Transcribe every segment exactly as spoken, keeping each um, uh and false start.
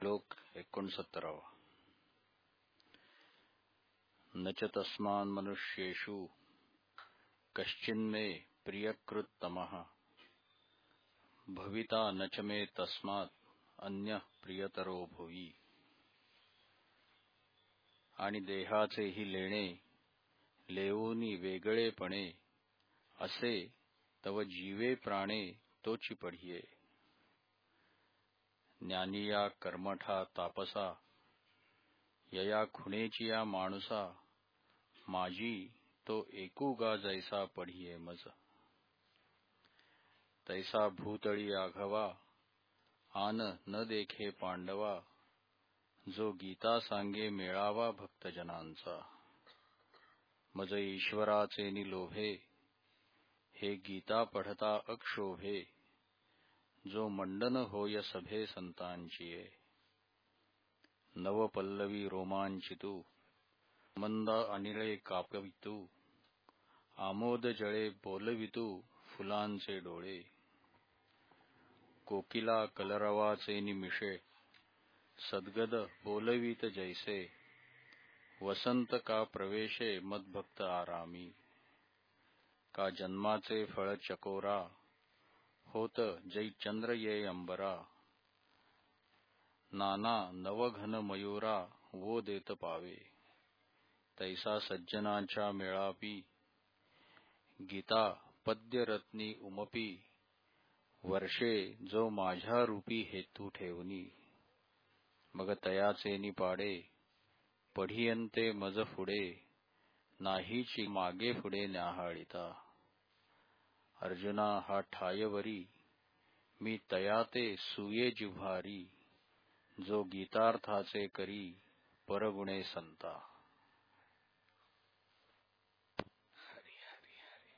श्लोक एकोणसत्तरावा. न च तस्मान् मनुष्येषु कश्चिन्मे प्रियकृत्तमः भविता न च मे तस्मात् अन्यः प्रियतरो भुवि. आणि देहाचेही लेणे लेऊनी वेगळेपणे असे तव जीवे प्राणे तोची पढिये. ज्ञानिया कर्मठा तापसा यया खुणेचिया माणुसा माझी तो एकुगा जैसा पढिये मज. तैसा भूतळी आघवा आन न देखे पांडवा जो गीता सांगे मेळावा भक्तजनांचा. मज ईश्वराचे निलोभे हे गीता पढता अक्षोभे जो मंडन होय सभे संतांचिये. नव पल्लवी रोमांचितू मंद अनिळे कापवितू आमोद जळे बोलवितू फुलांचे डोळे. कोकिला कलरवाचे निमिषे सद्गद बोलवीत जैसे वसंत का प्रवेशे मद्भक्त आरामी. का जन्माचे फळ चकोरा होत जै चंद्र ये अंबरा. नाना नवघन मयूरा वो देत पावे तैसा सज्जनांच्या मेळापी गीता पद्यरत्नी उमपी. वर्षे जो माझ्या रूपी हेतू ठेवनी मग तयाचे निपाडे पढियंते मज पुढे नाहीची मागे पुढे न्याहाळिता. अर्जुना हा ठायवरी मी तयाते सुये जिव्हारी जो गीतार्थाचे करी परगुणे संता. हरी हरी हरी.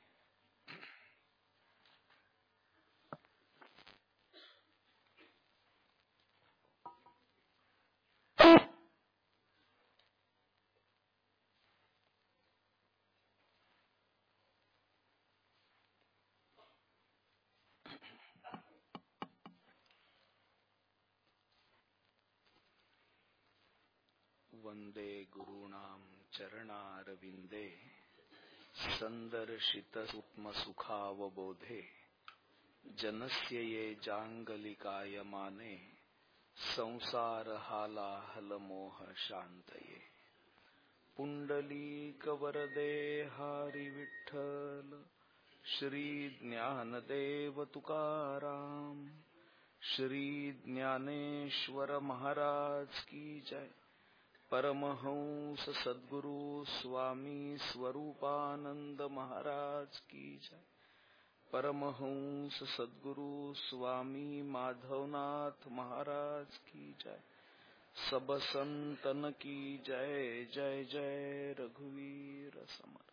वंदे गुरूणां चरणारविंदे संदर्शित सूक्ष्म सुखावबोधे. जनस्य ये जांगलिकायमाने संसार हालाहल मोह शांतये. पुंडलीक वरदे हरी विठ्ठल श्री ज्ञानदेव तुकाराम श्री ज्ञानेश्वर महाराज की जय. परमहंस सद्गुरु स्वामी स्वरूपानंद महाराज की जय. परमहंस सद्गुरु स्वामी माधवनाथ महाराज की जय. सब संतन की जय. जय जय रघुवीर समर्थ.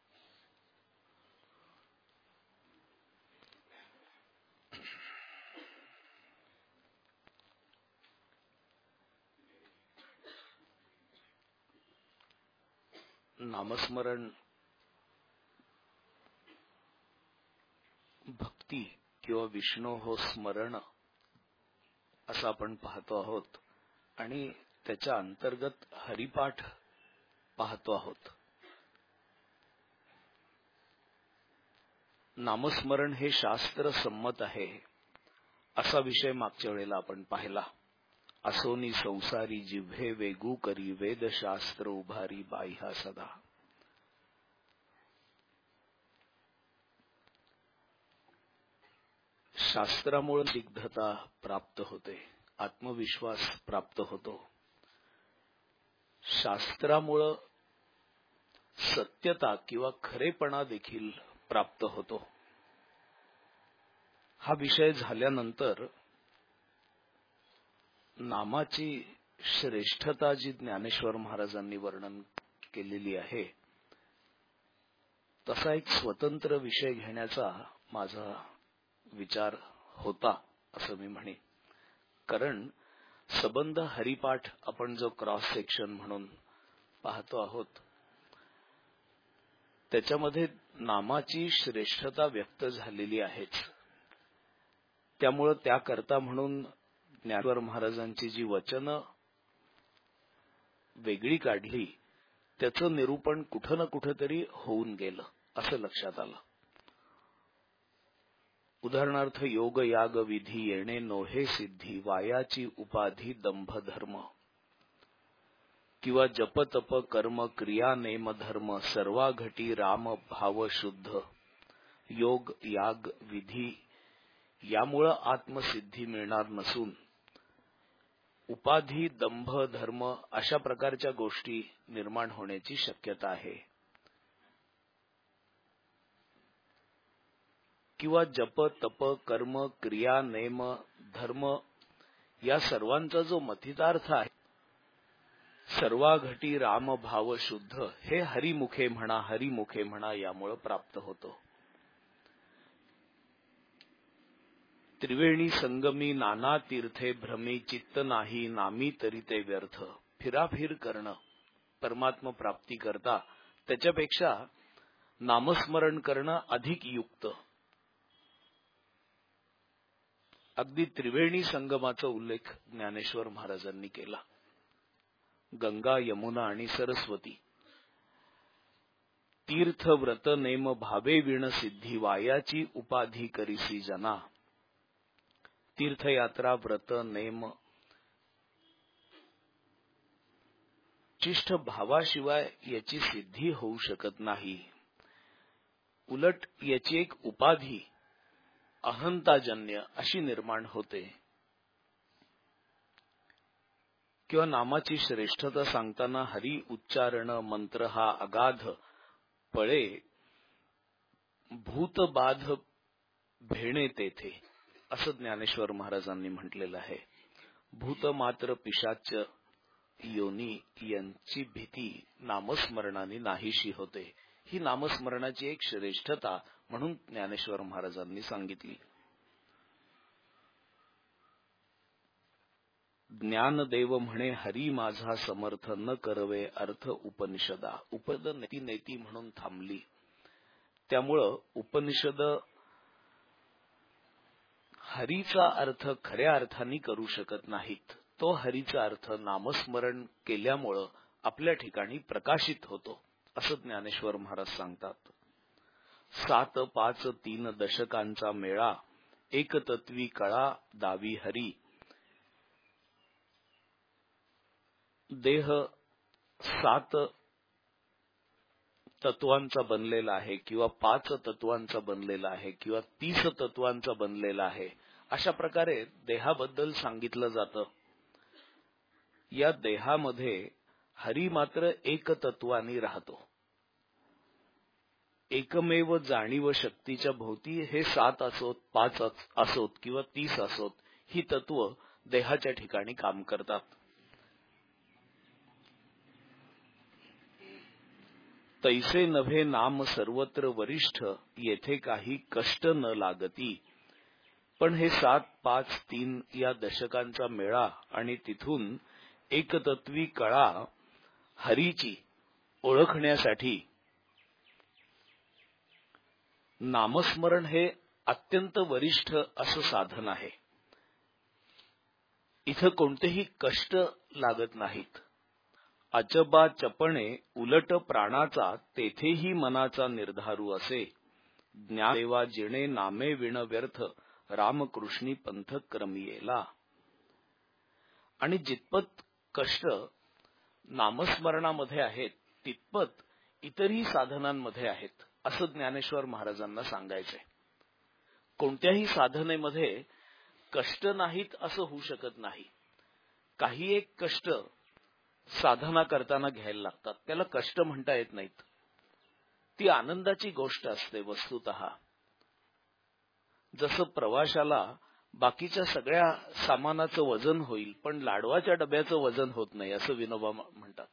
नामस्मरण भक्ती किंवा विष्णू हो स्मरण असं आपण पाहतो आहोत आणि त्याच्या अंतर्गत हरिपाठ पाहतो आहोत. नामस्मरण हे शास्त्र संमत आहे असा विषय मागच्या वेळेला आपण पाहिला. असोनी संसारी जिव्हे वेगू करी वेदशास्त्र उभारी बाह्या सदा. शास्त्रामुळे दिग्धता प्राप्त होते, आत्मविश्वास प्राप्त होतो. शास्त्रामुळे सत्यता किंवा खरेपणा देखील प्राप्त होतो. हा विषय झाल्यानंतर नामाची श्रेष्ठता जी ज्ञानेश्वर महाराजांनी वर्णन केलेली आहे तसा एक स्वतंत्र विषय घेण्याचा माझा विचार होता असं मी म्हणेन. कारण सबंध हरिपाठ आपण जो क्रॉस सेक्शन म्हणून पाहतो आहोत त्याच्यामध्ये नामाची श्रेष्ठता व्यक्त झालेली आहेच. त्यामुळे त्याकरता म्हणून ज्ञानेश्वर महाराजांची जी वचनं वेगळी काढली त्याचं निरूपण कुठं ना कुठेतरी होऊन गेलं असं लक्षात आलं. उदाहरणार्थ योग याग विधी येणे नोहे सिद्धी वायाची उपाधी दंभ धर्म किंवा जप तप कर्म क्रिया नेम धर्म सर्वा घटी राम भाव शुद्ध योग याग विधी यामुळं आत्मसिद्धी मिळणार नसून उपाधी दंभ धर्म अशा प्रकारच्या गोष्टी निर्माण होण्याची शक्यता आहे. किंवा जप तप कर्म क्रिया नेम धर्म या सर्वांचा जो मथितार्थ आहे सर्वा घटी राम भाव शुद्ध हे हरिमुखे म्हणा हरिमुखे म्हणा यामुळे प्राप्त होतो. त्रिवेणी संगमी नाना तीर्थे भ्रमी चित्त नाही नामी तरी ते व्यर्थ. फिराफिर करणं परमात्मा प्राप्ती करता त्याच्यापेक्षा नामस्मरण करणं अधिक युक्त. अगदी त्रिवेणी संगमाचा उल्लेख ज्ञानेश्वर महाराजांनी केला. गंगा यमुना आणि सरस्वती तीर्थ व्रत नेम भावे विण सिद्धी वायाची उपाधी करीसी जना. तीर्थयात्रा व्रत नेम चिष्ठ भावाशिवाय याची सिद्धी होऊ शकत नाही. उलट याची एक उपाधी अहंताजन्य अशी निर्माण होते. किंवा नामाची श्रेष्ठता सांगताना हरी उच्चारण मंत्र हा अगाध पळे भूतबाध भेणे तेथे असं ज्ञानेश्वर महाराजांनी म्हटलेलं आहे. भूत मात्र पिशाच योनी यांची भीती नामस्मरणाने नाहीशी होते. ही नामस्मरणाची एक श्रेष्ठता म्हणून ज्ञानेश्वर महाराजांनी सांगितली. ज्ञानदेव म्हणे हरी माझा समर्थ न करवे अर्थ उपनिषदा. उपद नेती नेती म्हणून थांबली. त्यामुळं उपनिषद हरीचा अर्थ खऱ्या अर्थाने करू शकत नाहीत. तो हरीचा अर्थ नामस्मरण केल्यामुळं आपल्या ठिकाणी प्रकाशित होतो असं ज्ञानेश्वर महाराज सांगतात. सात पाच तीन दशकांचा मेळा एकतत्वी कळा दावी हरी. देह सात तत्वांचा बनलेला आहे किंवा पाच तत्वांचा बनलेला आहे किंवा तीस तत्वांचा बनलेला आहे अशा प्रकारे देहाबद्दल सांगितलं जातं. या देहामध्ये हरी मात्र एक तत्वानी राहतो. एकमेव जाणीव शक्तीच्या भोवती हे सात असोत पाच असोत किंवा तीस असोत ही तत्व देहाच्या ठिकाणी काम करतात. तैसे नव्हे नाम सर्वत्र वरिष्ठ येथे काही कष्ट न लागती. पण हे सात पाच तीन या दशकांचा मेळा आणि तिथून एकतत्वी कळा हरीची ओळखण्यासाठी नामस्मरण हे अत्यंत वरिष्ठ असं साधन आहे. इथं कोणतेही कष्ट लागत नाहीत. अचबा चपणे उलट प्राणाचा तेथेही मनाचा निर्धारू असे. ज्ञानदेवा जिणे नामे विण व्यर्थ रामकृष्णी पंथ क्रमियेला. आणि जितपत कष्ट नामस्मरणामध्ये आहेत तितपत इतरही साधनांमध्ये आहेत असं ज्ञानेश्वर महाराजांना सांगायचंय. कोणत्याही साधनेमध्ये कष्ट नाहीत असं होऊ शकत नाही. काही एक कष्ट साधना करताना घ्यायला लागतात. त्याला कष्ट म्हणता येत नाहीत. ती आनंदाची गोष्ट असते वस्तुतः. जसं प्रवाशाला बाकीच्या सगळ्या सामानाचं वजन होईल पण लाडवाच्या डब्याचं वजन होत नाही असं विनोबा म्हणतात.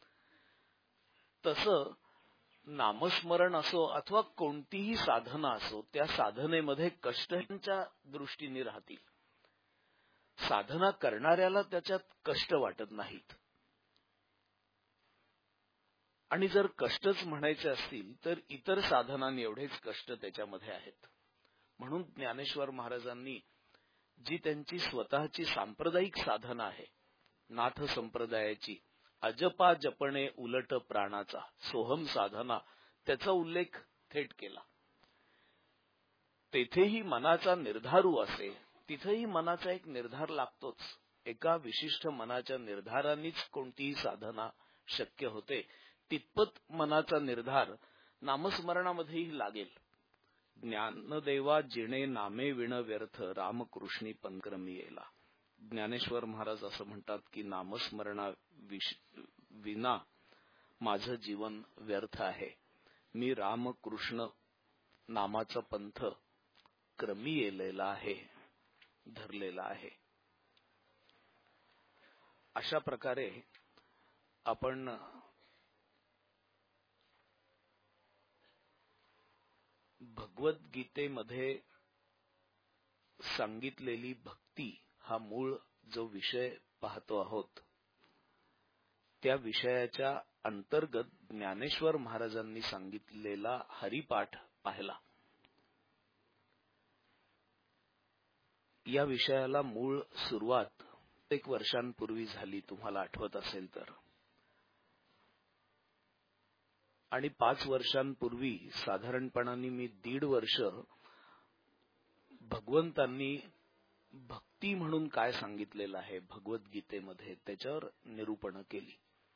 तसं नामस्मरण असो अथवा कोणतीही साधना असो त्या साधनेमध्ये कष्टांच्या दृष्टीने राहतील. साधना करणाऱ्याला त्याच्यात कष्ट वाटत नाहीत. आणि जर कष्टच म्हणायचे असतील तर इतर साधनांनी एवढेच कष्ट त्याच्यामध्ये आहेत. म्हणून ज्ञानेश्वर महाराजांनी जी त्यांची स्वतःची सांप्रदायिक साधना आहे, नाथ संप्रदायाची अजपा जपणे उलट प्राणाचा सोहम साधना, त्याचा उल्लेख थेट केला. तेथेही मनाचा निर्धारू असे, तिथेही मनाचा एक निर्धार लागतोच. एका विशिष्ट मनाच्या निर्धारानेच कोणतीही साधना शक्य होते. तितपत मनाचा निर्धार नामस्मरणामध्येही लागेल. ज्ञानदेवा जिणे नामे विण व्यर्थ रामकृष्णी पंक्रमी येला. ज्ञानेश्वर महाराज असं म्हणतात की नामस्मरणा विना माझं जीवन व्यर्थ आहे. मी रामकृष्ण नामाचा पंथ क्रमी येलेला आहे, धरलेला आहे. अशा प्रकारे आपण भगवद्गीतेमध्ये सांगितलेली भक्ती हा मूळ जो विषय पाहतो आहोत, त्या विषयाच्या अंतर्गत ज्ञानेश्वर महाराजांनी सांगितलेला हरिपाठ पाहिला. या विषयाला मूळ सुरुवात एक वर्षांपूर्वी झाली, तुम्हाला आठवत असेल तर. आणि पाच वर्षांपूर्वी साधारणपणाने मी दीड वर्ष भगवंतांनी भक्ती म्हणून काय सांगितलेलं आहे भगवद्गीतेमध्ये त्याच्यावर निरूपण केली.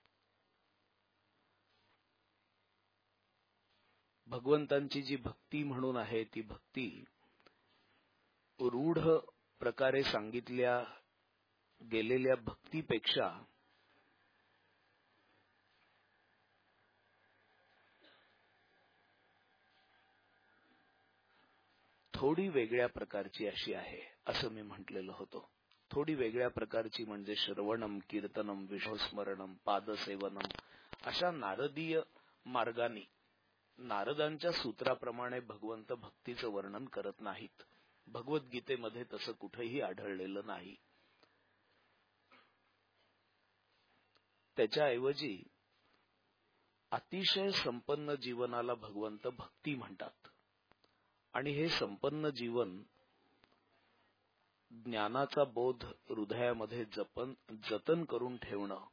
भगवंतांची जी भक्ती म्हणून आहे ती भक्ती रूढ प्रकारे सांगितल्या गेलेल्या भक्तीपेक्षा थोडी वेगळ्या प्रकारची अशी आहे असं मी म्हटलेलं होतं. थोडी वेगळ्या प्रकारची म्हणजे श्रवणम, कीर्तनम, विष्णुस्मरणम, पादसेवनम अशा नारदीय मार्गाने नारदांच्या सूत्राप्रमाणे भगवंत भक्तीचं वर्णन करत नाहीत. भगवद्गीतेमध्ये तसं कुठेही आढळलेलं नाही. त्याच्याऐवजी अतिशय संपन्न जीवनाला भगवंत भक्ती म्हणतात. आणि हे संपन्न जीवन ज्ञानाचा बोध हृदयामध्ये जपन जतन करून ठेवणं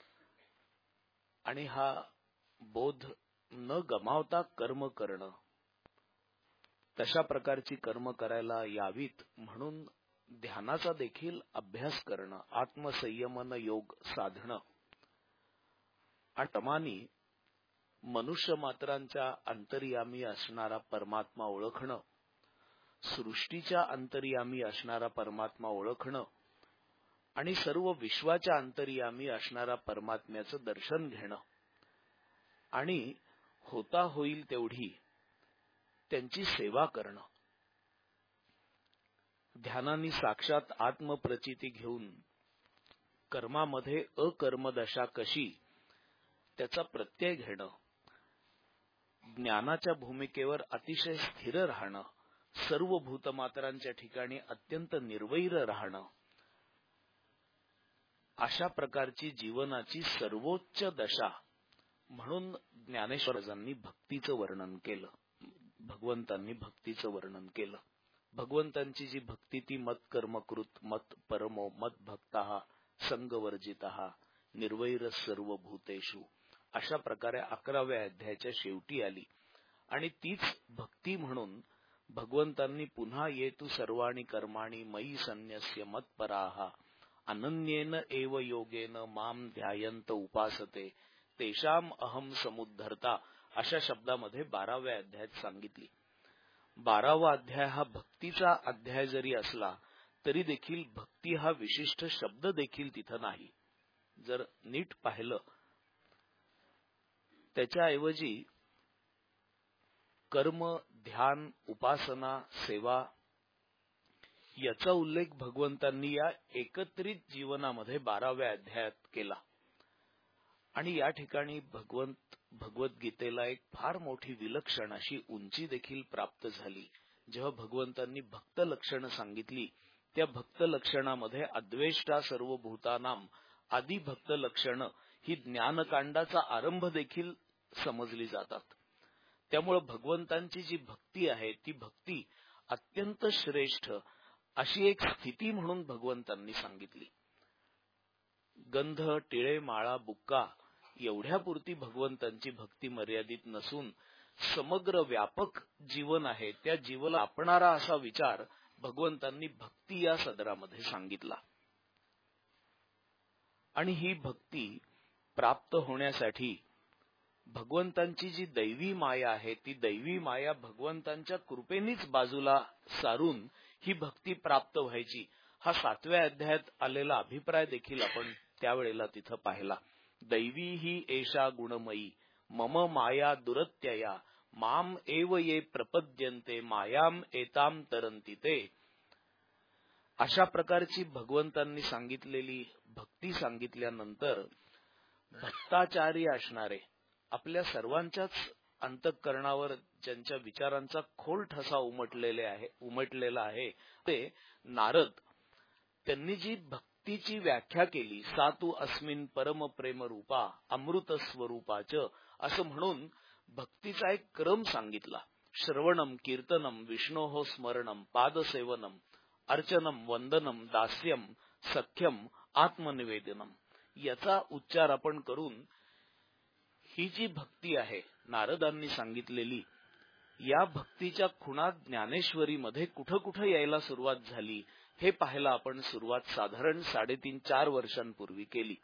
आणि हा बोध न गमावता कर्म करणं, तशा प्रकारची कर्म करायला यावीत म्हणून ध्यानाचा देखील अभ्यास करणं, आत्मसंयमन योग साधणं आणि तमानी मनुष्य मात्रांच्या अंतर्यामी असणारा परमात्मा ओळखणं, सृष्टीच्या अंतर्यामी असणारा परमात्मा ओळखणं आणि सर्व विश्वाच्या अंतर्यामी असणारा परमात्म्याचं दर्शन घेणं आणि होता होईल तेवढी त्यांची सेवा करणं. ध्यानाने साक्षात आत्मप्रचिती घेऊन कर्मामध्ये अकर्मदशा कशी त्याचा प्रत्यय घेणं, ज्ञानाच्या भूमिकेवर अतिशय स्थिर राहणं, सर्व भूतमात्रांच्या ठिकाणी अत्यंत निर्वैर राहणं, अशा प्रकारची जीवनाची सर्वोच्च दशा म्हणून ज्ञानेश्वरांनी भक्तीचं वर्णन केलं. भगवंतांनी भक्तीचं वर्णन केलं. भगवंतांची जी भक्ती ती मत कर्मकृत, मत परमो, मत भक्तः, संगवर्जितः, निर्वैर सर्व भूतेषु अशा प्रकारे अकराव्या अध्यायाच्या शेवटी आली. आणि तीच भक्ती म्हणून भगवंतांनी पुन्हा ये तू सर्वाणी कर्माणी मयी संन्यस्य मत्पराः अनन्येन एव योगेन माम ध्यायंत उपासते तेषाम अहम समुद्धरता अशा शब्दामध्ये बाराव्या अध्यायात सांगितली. बारावा अध्याय हा भक्तीचा अध्याय जरी असला तरी देखील भक्ती हा विशिष्ट शब्द देखील तिथं नाही. जर नीट पाहिलं त्याच्याऐवजी कर्म, ध्यान, उपासना, सेवा याचा उल्लेख भगवंतांनी या एकत्रित जीवनामध्ये बाराव्या अध्यायात केला. आणि या ठिकाणी भगवंत भगवद्गीतेला एक फार मोठी विलक्षण अशी उंची देखील प्राप्त झाली. जेव्हा भगवंतांनी भक्त लक्षणं सांगितली त्या भक्त लक्षणामध्ये अद्वेष्टा सर्व भूतानाम आदी भक्त लक्षणं ही ज्ञानकांडाचा आरंभ देखील समजली जातात. त्यामुळे भगवंतांची जी भक्ती आहे ती भक्ती अत्यंत श्रेष्ठ अशी एक स्थिती म्हणून भगवंतांनी सांगितली. गंध, टिळे, माळा, बुक्का एवढ्यापुरती भगवंतांची भक्ती मर्यादित नसून समग्र व्यापक जीवन आहे, त्या जीवनाला आपणारा असा विचार भगवंतांनी भक्ती या सदरामध्ये सांगितला. आणि ही भक्ती प्राप्त होण्यासाठी भगवंतांची जी दैवी माया आहे, ती दैवी माया भगवंतांच्या कृपेनीच बाजूला सारून ही भक्ती प्राप्त व्हायची, हा सातव्या अध्यायात आलेला अभिप्राय देखील आपण त्यावेळेला तिथं पाहिला. दैवी ही एषा गुणमयी मम माया दुरत्यया माम एव ये प्रपद्यन्ते मायाम एताम तरंती ते. अशा प्रकारची भगवंतांनी सांगितलेली भक्ती सांगितल्यानंतर भक्ताचारी असणारे, आपल्या सर्वांच्याच अंतःकरणावर ज्यांच्या विचारांचा खोल ठसा उमटलेले आहे उमटलेला आहे ते नारद, त्यांनी जी भक्तीची व्याख्या केली, सा तू अस्मिन परम प्रेम रूपा अमृत स्वरूपाच, असं म्हणून भक्तीचा एक क्रम सांगितला. श्रवणम, कीर्तनम, विष्णोः स्मरणम, पादसेवनम, अर्चनम, वंदनम, दास्यम, सख्यम, आत्मनिवेदनम, याचा उच्चार आपण करून ही जी भक्ती आहे नारदांनी सांगितलेली, या भक्तीच्या खुणा ज्ञानेश्वरीमध्ये कुठं कुठं यायला सुरुवात झाली हे पाहायला आपण सुरुवात साधारण साडेतीन चार वर्षांपूर्वी केली.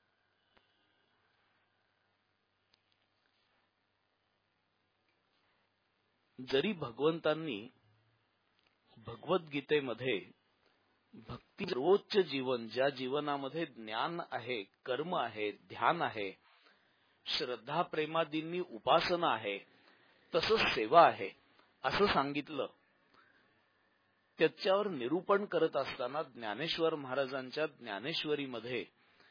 जरी भगवंतांनी भगवद्गीतेमध्ये भक्ती सर्वोच्च जीवन, ज्या जीवनामध्ये ज्ञान आहे, कर्म आहे, ध्यान आहे, श्रद्धा प्रेमादींनी उपासना आहे, तसंच सेवा आहे असं सांगितलं, त्याच्यावर निरूपण करत असताना ज्ञानेश्वर महाराजांच्या ज्ञानेश्वरीमध्ये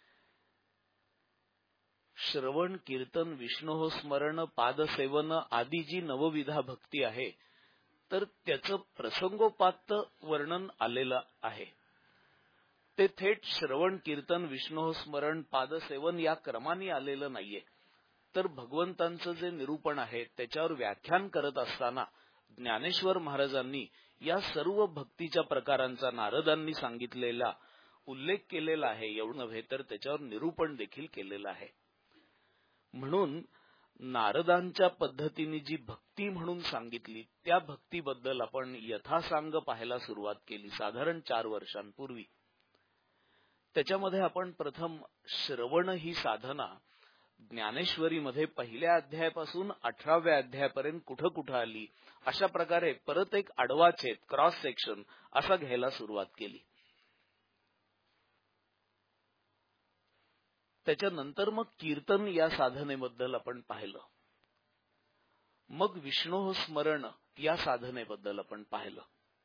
श्रवण, कीर्तन, विष्णोः स्मरण, पादसेवन आदी जी नवविधा भक्ती आहे, तर त्याचं प्रसंगोपात वर्णन आलेलं आहे. ते थेट श्रवण, कीर्तन, विष्णोः स्मरण, पादसेवन या क्रमाने आलेलं नाहीये. तर भगवंतांचं जे निरूपण आहे त्याच्यावर व्याख्यान करत असताना ज्ञानेश्वर महाराजांनी या सर्व भक्तीच्या प्रकारांचा नारदांनी सांगितलेला उल्लेख केलेला आहे. एवढं नव्हे तर त्याच्यावर निरूपण देखील केलेलं आहे. म्हणून नारदांच्या पद्धतीने जी भक्ती म्हणून सांगितली, त्या भक्तीबद्दल आपण यथासांग पाहायला सुरुवात केली साधारण चार वर्षांपूर्वी. त्याच्यामध्ये आपण प्रथम श्रवण ही साधना ज्ञानेश्वरीमध्ये पहिल्या अध्यायापासून अठराव्या अध्यायापर्यंत कुठं कुठं आली, अशा प्रकारे परत एक आडवा छेद, क्रॉस सेक्शन असा घ्यायला सुरुवात केली. त्याच्यानंतर मग कीर्तन या साधनेबद्दल आपण पाहिलं. मग विष्णोः स्मरण या साधनेबद्दल आपण पाहिलं.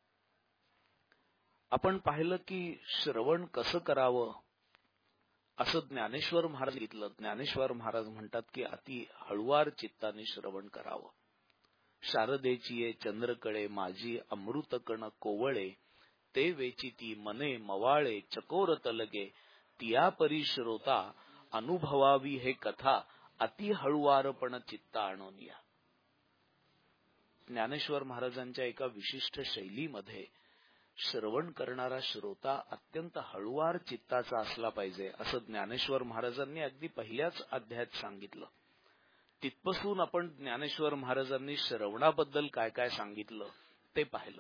आपण पाहिलं की श्रवण कसं करावं असं ज्ञानेश्वर महाराज सांगितलं. ज्ञानेश्वर महाराज म्हणतात की अति हळुवार चित्ताने श्रवण करावं. शारदेची ये चंद्रकळे माझी अमृतकण कोवळे, ते वेचिती मने मवाळे चकोर तलगे, तिया परी श्रोता अनुभवावी हे कथा अति हळुवारपण चित्ता आणोनिया. ज्ञानेश्वर महाराजांच्या एका विशिष्ट शैलीमध्ये श्रवण करणारा श्रोता अत्यंत हळुवार चित्ताचा असला पाहिजे असं ज्ञानेश्वर महाराजांनी अगदी पहिल्याच अध्यायात सांगितलं. तिथपासून आपण ज्ञानेश्वर महाराजांनी श्रवणाबद्दल काय काय सांगितलं ते पाहिलं.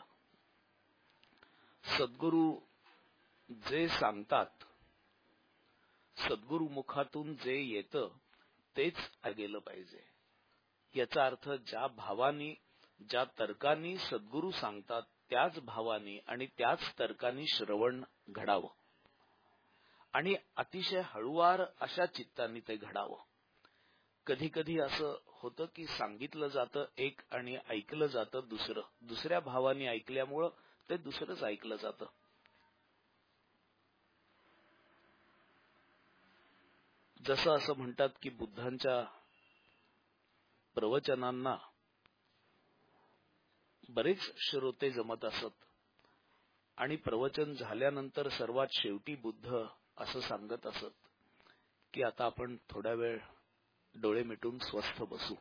सद्गुरू जे सांगतात, सद्गुरू मुखातून जे येतं तेच गेलं पाहिजे. याचा अर्थ ज्या भावानी, ज्या तर्कानी सद्गुरू सांगतात त्याच भावानी आणि त्याच तर्कानी श्रवण घडावं आणि अतिशय हळुवार अशा चित्तानी ते घडावं. कधी कधी असं होतं की सांगितलं जातं एक आणि ऐकलं जातं दुसरं, दुसऱ्या भावानी ऐकल्यामुळं ते दुसरंच ऐकलं जातं. जसं असं म्हणतात की बुद्धांच्या प्रवचनांना बरेच श्रोते जमत असत आणि प्रवचन झाल्यानंतर सर्वात शेवटी बुद्ध असं सांगत असत की आता आपण थोडा वेळ डोळे मिटून स्वस्थ बसू,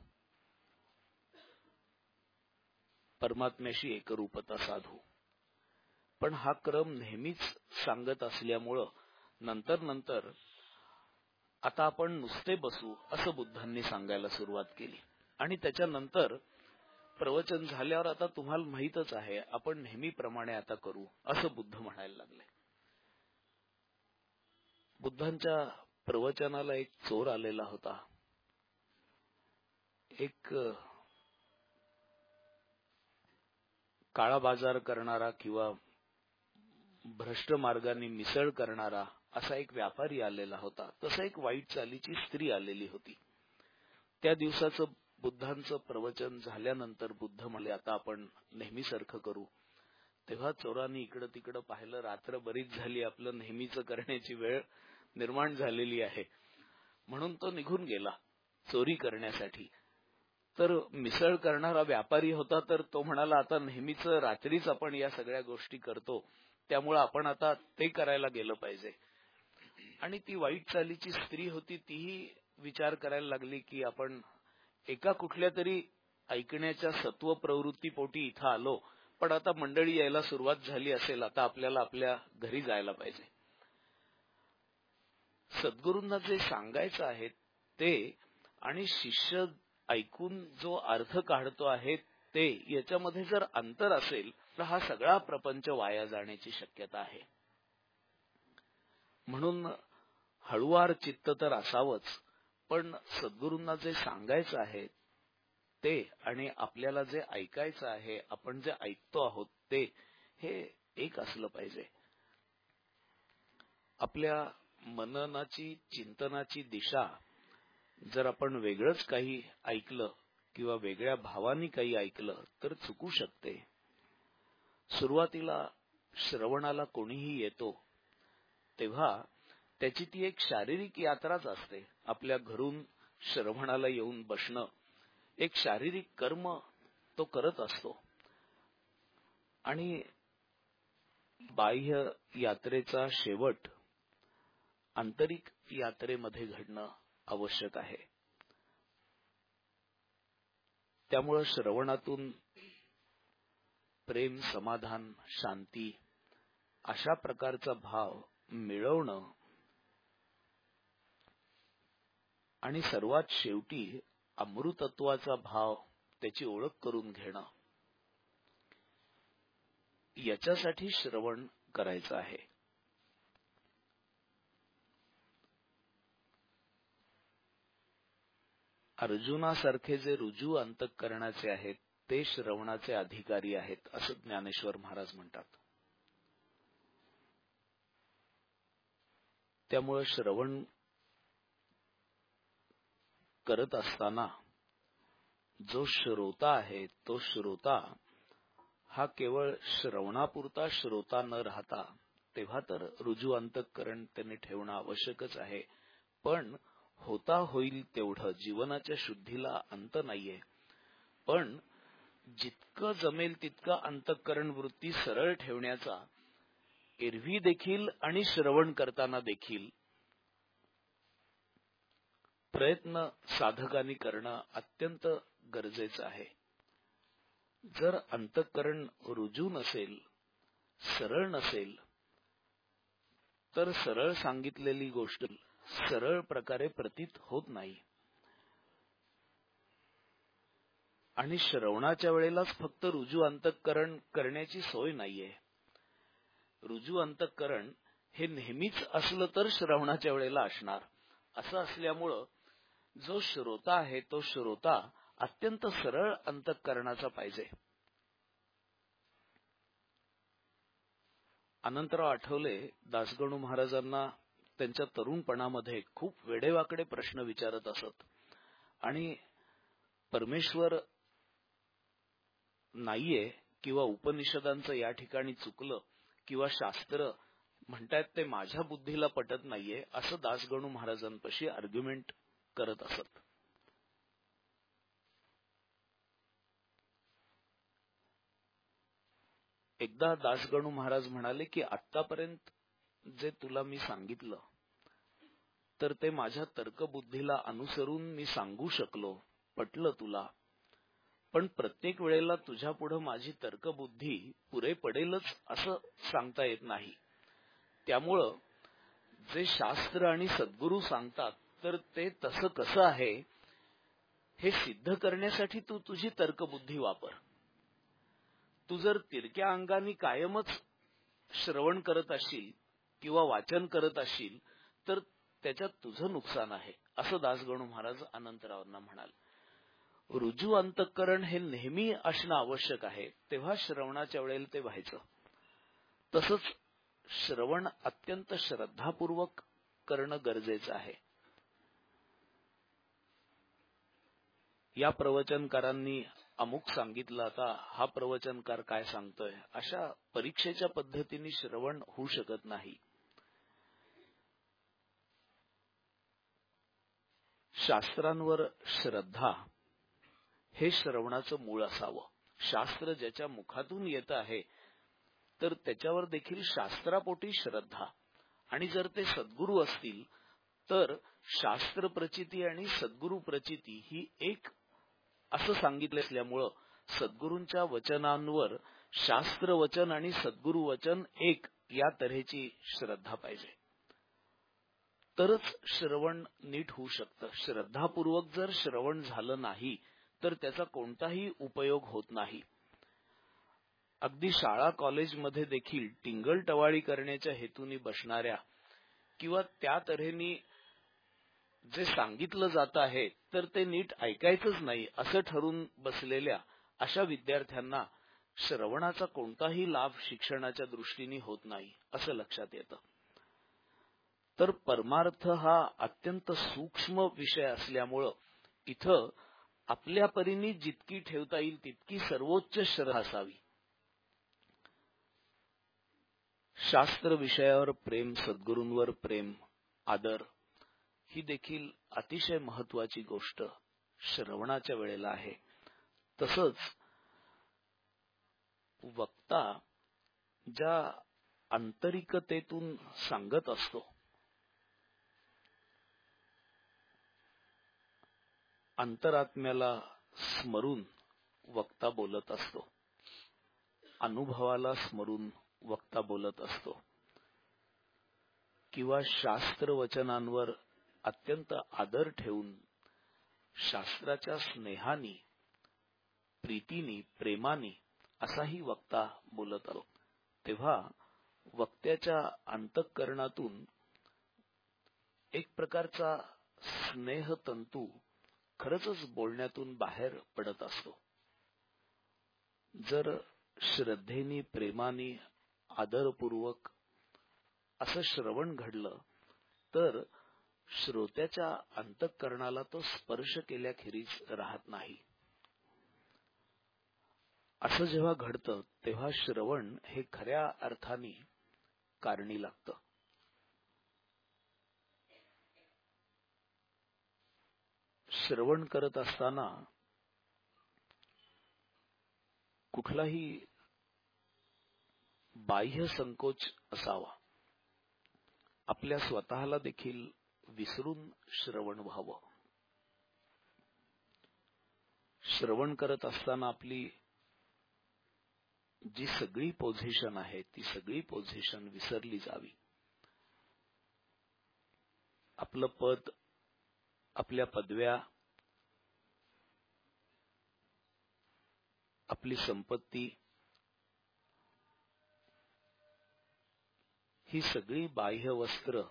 परमात्म्याशी एकरूपता साधू. पण हा क्रम नेहमीच सांगत असल्यामुळं नंतर नंतर आता आपण नुसते बसू असं बुद्धांनी सांगायला सुरुवात केली. आणि त्याच्यानंतर प्रवचन झाल्यावर आता तुम्हाला माहीतच आहे आपण नेहमीप्रमाणे आता करू असं बुद्ध म्हणायला लागले. बुद्धांच्या प्रवचनाला एक चोर आलेला होता. एक काळा बाजार करणारा किंवा भ्रष्ट मार्गाने मिसळ करणारा असा एक व्यापारी आलेला होता. तसं एक वाईट चालीची स्त्री आलेली होती. त्या दिवसाचं बुद्धांचं प्रवचन झाल्यानंतर बुद्ध म्हणाले आता आपण नेहमीसारखं करू. तेव्हा चोरांनी इकडं तिकडं पाहिलं. रात्र बरीच झाली, आपलं नेहमीच करण्याची वेळ निर्माण झालेली आहे म्हणून तो निघून गेला चोरी करण्यासाठी. तर मिसळ करणारा व्यापारी होता, तर तो म्हणाला आता नेहमीच रात्रीच आपण या सगळ्या गोष्टी करतो, त्यामुळे आपण आता ते करायला गेलं पाहिजे. आणि ती वाईट चालीची स्त्री होती, तीही विचार करायला लागली की आपण एका कुठल्या तरी ऐकण्याच्या सत्व प्रवृत्तीपोटी इथं आलो, पण आता मंडळी यायला सुरुवात झाली असेल, आता आपल्याला आपल्या घरी जायला पाहिजे. सद्गुरूंना जे सांगायचं आहे ते आणि शिष्य ऐकून जो अर्थ काढतो आहे ते, याच्यामध्ये जर अंतर असेल तर हा सगळा प्रपंच वाया जाण्याची शक्यता आहे. म्हणून हळुवार चित्त तर असावंच, पण सद्गुरूंना जे सांगायचं आहे ते आणि आपल्याला जे ऐकायचं आहे, आपण जे ऐकतो आहोत ते, हे एक असलं पाहिजे. आपल्या मननाची चिंतनाची दिशा जर आपण वेगळंच काही ऐकलं किंवा वेगळ्या भावानी काही ऐकलं तर चुकू शकते. सुरुवातीला श्रवणाला कोणीही येतो तेव्हा त्याची ती एक शारीरिक यात्राच असते. आपल्या घरून श्रवणाला येऊन बसणं एक शारीरिक कर्म तो करत असतो आणि बाह्य यात्रेचा शेवट आंतरिक यात्रेमध्ये घडणं आवश्यक आहे. त्यामुळे श्रवणातून प्रेम, समाधान, शांती अशा प्रकारचा भाव मिळवणं आणि सर्वात शेवटी अमृतत्वाचा भाव, त्याची ओळख करून घेणं, याच्यासाठी श्रवण करायचं आहे. अर्जुनासारखे जे रुजू अंतःकरणाचे आहेत ते श्रवणाचे अधिकारी आहेत असं ज्ञानेश्वर महाराज म्हणतात. त्यामुळे श्रवण करत असताना जो श्रोता आहे तो श्रोता हा केवळ श्रवणापुरता श्रोता न राहता, तेव्हा तर रुजू अंतःकरण त्यांनी ठेवणं आवश्यकच आहे, पण होता होईल तेवढं. जीवनाच्या शुद्धीला अंत नाहीये, पण जितकं जमेल तितकं अंतःकरण वृत्ती सरळ ठेवण्याचा एरवी देखील आणि श्रवण करताना देखील प्रयत्न साधकांनी करणं अत्यंत गरजेचं आहे. जर अंतःकरण रुजू नसेल, सरळ नसेल, तर सरळ सांगितलेली गोष्ट सरळ प्रकारे प्रतीत होत नाही. आणि श्रवणाच्या वेळेलाच फक्त रुजू अंतःकरण करण्याची सोय नाहीये. रुजू अंतःकरण हे नेहमीच असलं तर श्रवणाच्या वेळेला असणार. असं असल्यामुळं जो श्रोता आहे तो श्रोता अत्यंत सरळ अंतःकरणाचा पाहिजे. अनंतराव आठवले दासगणू महाराजांना त्यांच्या तरुणपणामध्ये खूप वेडेवाकडे प्रश्न विचारत असत आणि परमेश्वर नाहीये किंवा उपनिषदांचं या ठिकाणी चुकलं किंवा शास्त्र म्हणतायत ते माझ्या बुद्धीला पटत नाहीये असं दासगणू महाराजांपाशी आर्ग्युमेंट करत असत. एकदा दासगणू महाराज म्हणाले की आतापर्यंत जे तुला मी सांगितलं तर ते माझ्या तर्कबुद्धीला अनुसरून मी सांगू शकलो, पटलं तुला, पण प्रत्येक वेळेला तुझ्या पुढे माझी तर्कबुद्धी पुरे पडेलच असं सांगता येत नाही. त्यामुळं जे शास्त्र आणि सद्गुरू सांगतात तर ते तसं कसं आहे हे सिद्ध करण्यासाठी तू तुझी तर्कबुद्धी वापर. तू जर तिरक्या अंगाने कायमच श्रवण करत असशील किंवा वाचन करत असशील तर त्याच्यात तुझं नुकसान आहे, असं दासगणू महाराज अनंतरावांना म्हणाल. रुजू अंतःकरण हे नेहमी असणं आवश्यक आहे, तेव्हा श्रवणाच्या वेळेला ते व्हायचं. तसंच श्रवण अत्यंत श्रद्धापूर्वक करणं गरजेचं आहे. या प्रवचनकारांनी अमुक सांगितलं, आता हा प्रवचनकार काय सांगतोय, अशा परीक्षेच्या पद्धतीने श्रवण होऊ शकत नाही. शास्त्रांवर श्रद्धा हे श्रवणाचं मूळ असावं. शास्त्र ज्याच्या मुखातून येत आहे तर त्याच्यावर देखील शास्त्रापोटी श्रद्धा, आणि जर ते सद्गुरू असतील तर शास्त्र प्रचिती आणि सद्गुरू प्रचिती ही एक असं सांगितलं असल्यामुळं सद्गुरूंच्या वचनांवर शास्त्र वचन आणि सद्गुरू वचन एक या तऱ्हेची श्रद्धा पाहिजे, तरच श्रवण नीट होऊ शकतं. श्रद्धापूर्वक जर श्रवण झालं नाही तर त्याचा कोणताही उपयोग होत नाही. अगदी शाळा कॉलेजमध्ये देखील टिंगलटवाळी करण्याच्या हेतूने बसणाऱ्या किंवा त्या तऱ्हेने जे सांगितलं जात आहे तर ते नीट ऐकायचंच नाही असं ठरून बसलेल्या अशा विद्यार्थ्यांना श्रवणाचा कोणताही लाभ शिक्षणाच्या दृष्टीने होत नाही असं लक्षात येतं. तर परमार्थ हा अत्यंत सूक्ष्म विषय असल्यामुळं इथं आपल्या परीने जितकी ठेवता येईल तितकी सर्वोच्च श्रद्धा असावी. शास्त्र विषयावर प्रेम, सद्गुरूंवर प्रेम, आदर ही देखील अतिशय महत्वाची गोष्ट श्रवणाच्या वेळेला आहे. तसंच वक्ता ज्या आंतरिकतेतून सांगत असतो, अंतरात्म्याला स्मरून वक्ता बोलत असतो, अनुभवाला स्मरून वक्ता बोलत असतो, किंवा शास्त्र वचनांवर अत्यंत आदर ठेवून शास्त्राच्या स्नेहानी, प्रीतीनी, प्रेमानी असाही वक्ता बोलत असतो, तेव्हा वक्त्याच्या अंतःकरणातून एक प्रकारचा स्नेहतंतू खरंच बोलण्यातून बाहेर पडत असतो. जर श्रद्धेनी, प्रेमानी, आदरपूर्वक असं श्रवण घडलं तर श्रोत्याच्या अंतःकरणाला तो स्पर्श केल्याखेरीज राहत नाही. असं जेव्हा घडतं तेव्हा श्रवण हे खऱ्या अर्थाने कारणी लागतं. श्रवण करत असताना कुठलाही बाह्य संकोच असावा. आपल्या स्वतःला देखील विसरून श्रवण व्हावं. श्रवण करत असताना आपली जी सगळी पोझिशन आहे ती सगळी पोझिशन विसरली जावी. आपलं पद, आपल्या पदव्या, आपली संपत्ती ही सगळी बाह्य वस्त्र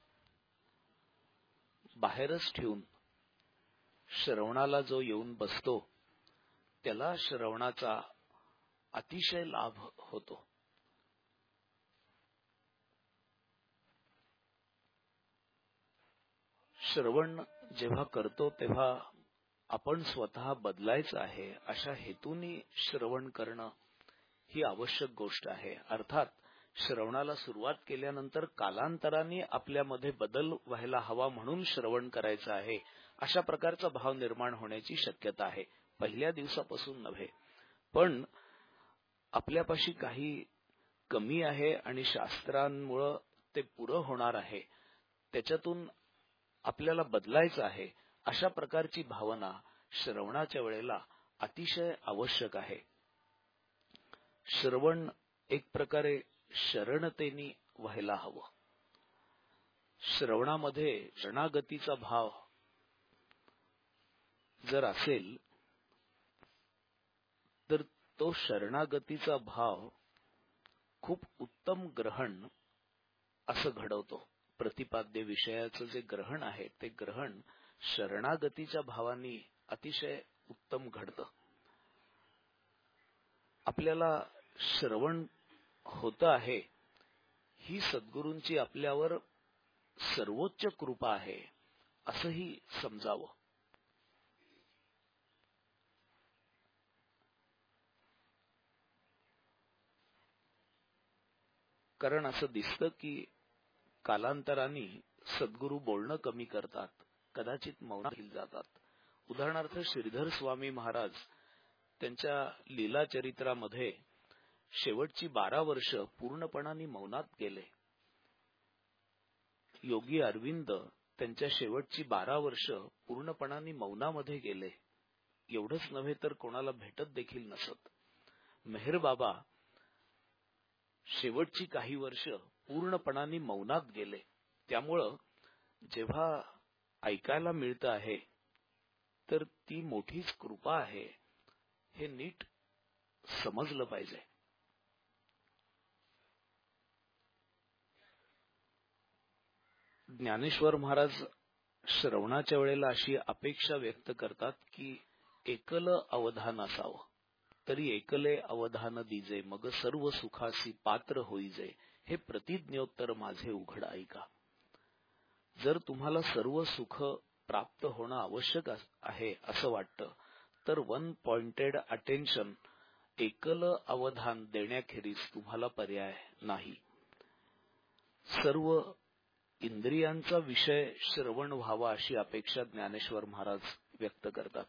बाहेरच ठेवून श्रवणाला जो येऊन बसतो त्याला श्रवणाचा अतिशय लाभ होतो. श्रवण जेव्हा करतो तेव्हा आपण स्वतः बदलायचं आहे अशा हेतूने श्रवण करणं ही आवश्यक गोष्ट आहे. अर्थात श्रवणाला सुरुवात केल्यानंतर कालांतराने आपल्यामध्ये बदल व्हायला हवा म्हणून श्रवण करायचं आहे अशा प्रकारचा भाव निर्माण होण्याची शक्यता आहे. पहिल्या दिवसापासून नव्हे, पण आपल्यापाशी काही कमी आहे आणि शास्त्रांमुळे ते पुरं होणार आहे, त्याच्यातून आपल्याला बदलायचं आहे अशा प्रकारची भावना श्रवणाच्या वेळेला अतिशय आवश्यक आहे. श्रवण एक प्रकारे शरणतेनी व्हायला हवं. श्रवणामध्ये शरणागतीचा भाव जर असेल तर तो शरणागतीचा भाव खूप उत्तम ग्रहण असं घडवतो. प्रतिपाद्य विषयाचं जे ग्रहण आहे ते ग्रहण शरणागतीच्या भावाने अतिशय उत्तम घडतं. आपल्याला श्रवण होत आहे ही सद्गुरूंची आपल्यावर सर्वोच्च कृपा आहे असंही समजावं. कारण असं दिसतं की कालांतराने सद्गुरू बोलणं कमी करतात, कदाचित मौनात जातात. उदाहरणार्थ श्रीधर स्वामी महाराज त्यांच्या लीला चरित्रामध्ये शेवटची बारा वर्ष पूर्णपणाने मौनात गेले. योगी अरविंद त्यांच्या शेवटची बारा वर्ष पूर्णपणाने मौनामध्ये गेले. एवढंच नव्हे तर कोणाला भेटत देखील नसत. मेहर बाबा शेवटची काही वर्ष पूर्णपणाने मौनात गेले. त्यामुळं जेव्हा ऐकायला मिळतं आहे तर ती मोठीच कृपा आहे हे नीट समजलं पाहिजे. ज्ञानेश्वर महाराज श्रवणाच्या वेळेला अशी अपेक्षा व्यक्त करतात की एकल अवधान असावं. तरी एकले अवधान दीजे, मग सर्व सुखासी पात्र होईजे, हे प्रतिज्ञोत्तर माझे उघड ऐका. जर तुम्हाला सर्व सुख प्राप्त होणं आवश्यक आहे असं वाटतं तर वन पॉइंटेड अटेन्शन, एकल अवधान देण्याखेरीज तुम्हाला पर्याय नाही. सर्व इंद्रियांचा विषय श्रवण व्हावा अशी अपेक्षा ज्ञानेश्वर महाराज व्यक्त करतात.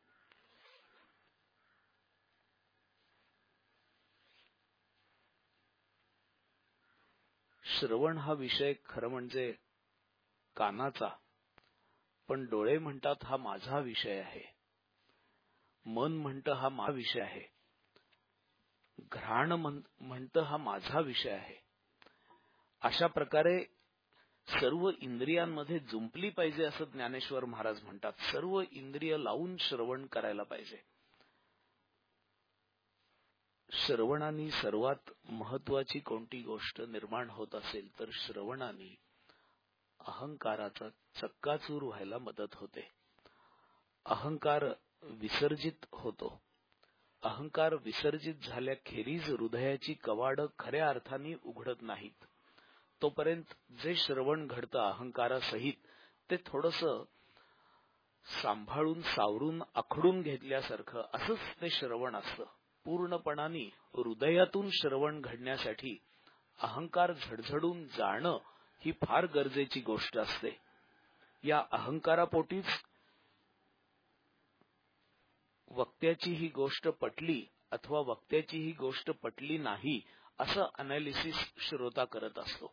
श्रवण हा विषय खरं म्हणजे कानाचा, पण डोळे म्हणतात हा माझा विषय आहे, मन म्हणतं हा माझा विषय आहे, घ्राण म्हणतं हा माझा विषय आहे. अशा प्रकारे सर्व इंद्रियांमध्ये जुंपली पाहिजे असं ज्ञानेश्वर महाराज म्हणतात. सर्व इंद्रिय लावून श्रवण करायला पाहिजे. श्रवणाने सर्वात महत्वाची कोणती गोष्ट निर्माण होत असेल तर श्रवणाने अहंकाराचा चक्काचूर व्हायला मदत होते. अहंकार विसर्जित होतो. अहंकार विसर्जित झाल्याखेरीज हृदयाची कवाडं खऱ्या अर्थाने उघडत नाहीत. तोपर्यंत जे श्रवण घडतं अहंकारासहित ते थोडंसं सांभाळून सावरून आखडून घेतल्यासारखं असंच ते श्रवण असतं. पूर्णपणाने हृदयातून श्रवण घडण्यासाठी अहंकार झडझडून जाणं ही फार गरजेची गोष्ट असते. या अहंकारापोटीच वक्त्याची ही गोष्ट पटली अथवा वक्त्याची ही गोष्ट पटली नाही असं अनालिसिस श्रोता करत असतो.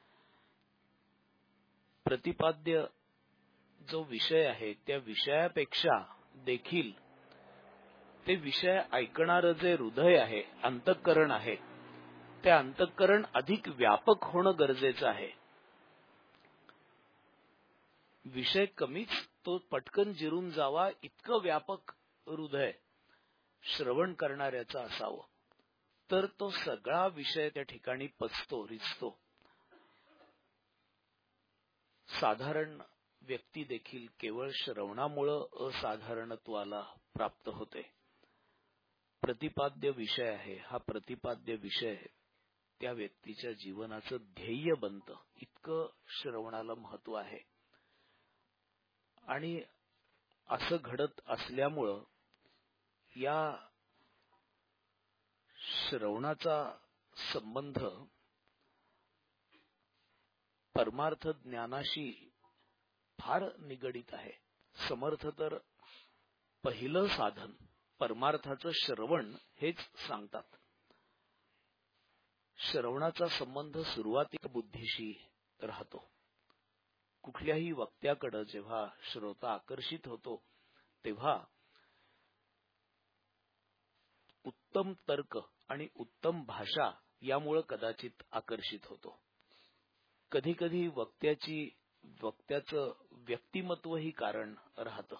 प्रतिपाद्य जो विषय आहे त्या विषयापेक्षा देखील ते विषय ऐकणारं जे हृदय आहे, अंतःकरण आहे, ते अंतःकरण अधिक व्यापक होणं गरजेचं आहे. विषय कमीच तो पटकन जिरून जावा इतकं व्यापक हृदय श्रवण करणाऱ्याचं असावं, तर तो सगळा विषय त्या ठिकाणी पचतो, रिचतो. साधारण व्यक्ती देखील केवळ श्रवणामुळं असाधारणत्वाला प्राप्त होते. प्रतिपाद्य विषय आहे, हा प्रतिपाद्य विषय त्या व्यक्तीच्या जीवनाचं ध्येय बनतं. इतकं श्रवणाला महत्व आहे. आणि असं घडत असल्यामुळं या श्रवणाचा संबंध परमार्थ ज्ञानाशी फार निगडित आहे. समर्थ तर पहिलं साधन परमार्थाचं श्रवण हेच सांगतात. श्रवणाचा संबंध सुरुवातीला बुद्धीशी राहतो. कुठल्याही वक्त्याकडे जेव्हा श्रोता आकर्षित होतो तेव्हा उत्तम तर्क आणि उत्तम भाषा यामुळे कदाचित आकर्षित होतो. कधी कधी वक्त्याची वक्त्याचं व्यक्तिमत्वही कारण राहतं.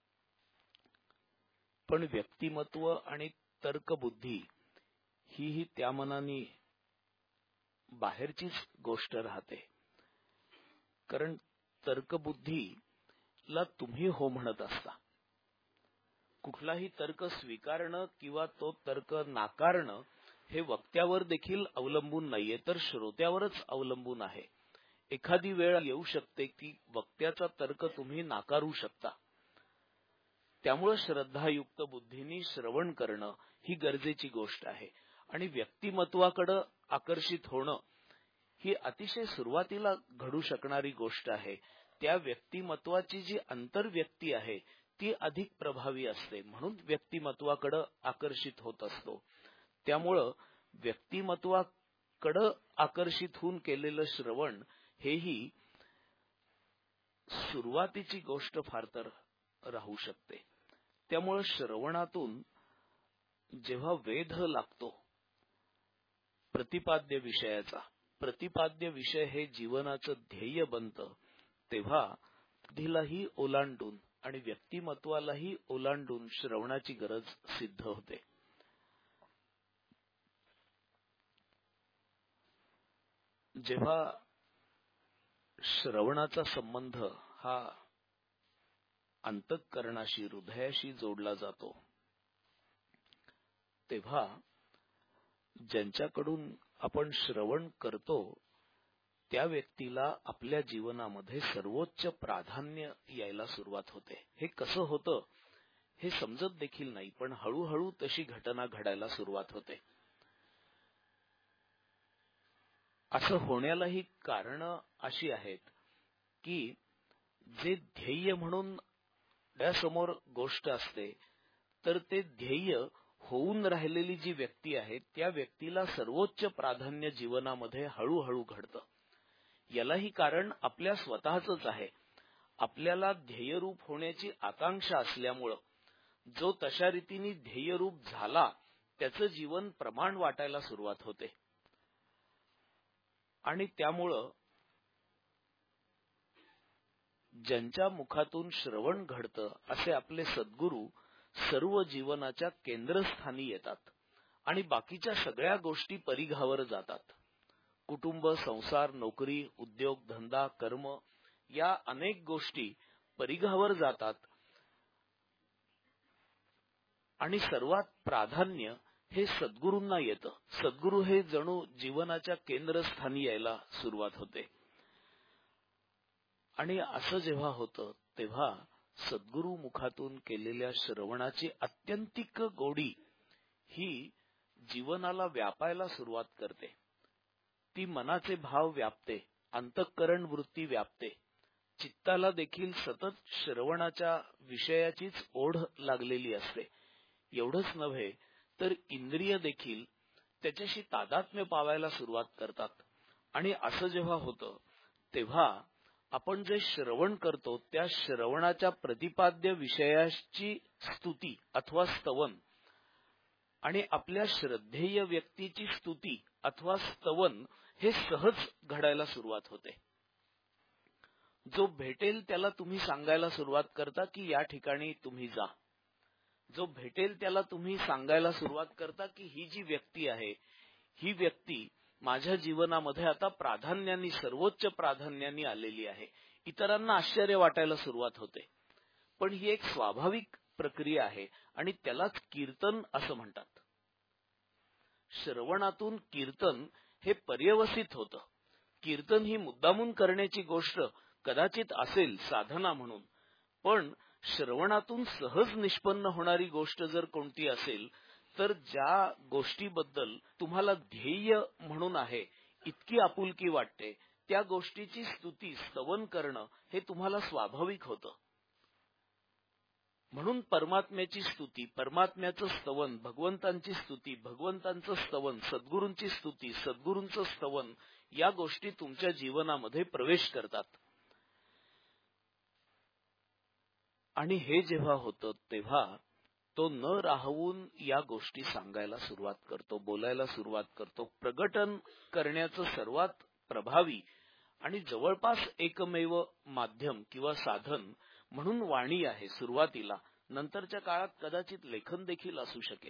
पण व्यक्तिमत्व आणि तर्कबुद्धी ही ही त्या मनाने बाहेरचीच गोष्ट राहते. कारण तर्कबुद्धीला तुम्ही हो म्हणत असता. कुठलाही तर्क स्वीकारणं किंवा तो तर्क नाकारणं हे वक्त्यावर देखील अवलंबून नाहीये, तर श्रोत्यावरच अवलंबून आहे. एखादी वेळ येऊ शकते की वक्त्याचा तर्क तुम्ही नाकारू शकता. त्यामुळे श्रद्धायुक्त बुद्धीने श्रवण करणं ही गरजेची गोष्ट आहे. आणि व्यक्तिमत्वाकडे आकर्षित होणं ही अतिशय सुरुवातीला घडू शकणारी गोष्ट आहे. त्या व्यक्तिमत्वाची जी आंतरव्यक्ती आहे ती अधिक प्रभावी असते, म्हणून व्यक्तिमत्वाकडे आकर्षित होत असतो. त्यामुळं व्यक्तिमत्वाकडे आकर्षित होऊन केलेलं श्रवण हेही सुरुवातीची गोष्ट फार तर राहू शकते. त्यामुळे श्रवणातून जेव्हा वेध लागतो प्रतिपाद्य विषयाचा, प्रतिपाद्य विषय हे जीवनाचं ध्येय बनतं, तेव्हा बुद्धीलाही ओलांडून आणि व्यक्तिमत्वालाही ओलांडून श्रवणाची गरज सिद्ध होते. जेव्हा श्रवणाचा संबंध हा अंतःकरणाशी, हृदयाशी जोडला जातो, तेव्हा ज्यांच्याकडून आपण श्रवण करतो त्या व्यक्तीला आपल्या जीवनामध्ये सर्वोच्च प्राधान्य यायला सुरुवात होते. हे कसं होतं हे समजत देखील नाही, पण हळूहळू तशी घटना घडायला सुरुवात होते. असं होण्यालाही कारण अशी आहेत की जे ध्येय म्हणून डोळ्यासमोर गोष्ट असते, तर ते ध्येय होऊन राहिलेली जी व्यक्ती आहे त्या व्यक्तीला सर्वोच्च प्राधान्य जीवनामध्ये हळूहळू घडतं. यालाही कारण आपल्या स्वतःचंच आहे. आपल्याला ध्येयरूप होण्याची आकांक्षा असल्यामुळं जो तशा रीतीने ध्येयरूप झाला त्याचं जीवन प्रमाण वाटायला सुरुवात होते. आणि त्यामुळं ज्यांच्या मुखातून श्रवण घडतं असे आपले सद्गुरू सर्व जीवनाच्या केंद्रस्थानी येतात आणि बाकीच्या सगळ्या गोष्टी परिघावर जातात. कुटुंब, संसार, नोकरी, उद्योग, धंदा, कर्म या अनेक गोष्टी परिघावर जातात आणि सर्वात प्राधान्य हे सद्गुरूंना येतं. सद्गुरू हे जणू जीवनाच्या केंद्रस्थानी यायला सुरुवात होते. आणि असं जेव्हा होतं तेव्हा सद्गुरू मुखातून केलेल्या श्रवणाची अत्यंतिक गोडी ही जीवनाला व्यापायला सुरुवात करते. ती मनाचे भाव व्यापते, अंतःकरण वृत्ती व्यापते. चित्ताला देखील सतत श्रवणाच्या विषयाचीच ओढ लागलेली असते. एवढंच नव्हे तर इंद्रिय देखील त्याच्याशी तादात्म्य पावायला सुरुवात करतात. आणि असं जेव्हा होतं तेव्हा आपण जे श्रवण करतो त्या श्रवणाच्या प्रतिपाद्य विषयाची स्तुती अथवा स्तवन आणि आपल्या श्रद्धेय व्यक्तीची स्तुती अथवा स्तवन हे सहज घडायला सुरुवात होते. जो भेटेल त्याला तुम्ही सांगायला सुरुवात करता की या ठिकाणी तुम्ही जा. जो भेटेल त्याला तुम्ही सांगायला सुरुवात करता की ही जी व्यक्ती आहे ही व्यक्ती माझ्या जीवनामध्ये आता प्राधान्याने, सर्वोच्च प्राधान्याने आलेली आहे. इतरांना आश्चर्य वाटायला सुरुवात होते, पण ही एक स्वाभाविक प्रक्रिया आहे आणि त्यालाच कीर्तन असं म्हणतात. श्रवणातून कीर्तन हे पर्यवसित होतं. कीर्तन ही मुद्दामून करण्याची गोष्ट कदाचित असेल साधना म्हणून, पण श्रवणातून सहज निष्पन्न होणारी गोष्ट जर कोणती असेल तर ज्या गोष्टीबद्दल तुम्हाला ध्येय म्हणून आहे इतकी आपुलकी वाटते त्या गोष्टीची स्तुती, स्तवन करणं हे तुम्हाला स्वाभाविक होतं. म्हणून परमात्म्याची स्तुती, परमात्म्याचं स्तवन, भगवंतांची स्तुती, भगवंतांचं स्तवन, सद्गुरूंची स्तुती, सद्गुरूंचं स्तवन या गोष्टी तुमच्या जीवनामध्ये प्रवेश करतात. आणि हे जेव्हा होतं तेव्हा तो न राहवून या गोष्टी सांगायला सुरुवात करतो, बोलायला सुरुवात करतो. प्रगटन करण्याचं सर्वात प्रभावी आणि जवळपास एकमेव माध्यम किंवा साधन म्हणून वाणी आहे सुरुवातीला. नंतरच्या काळात कदाचित लेखन देखील असू शकेल,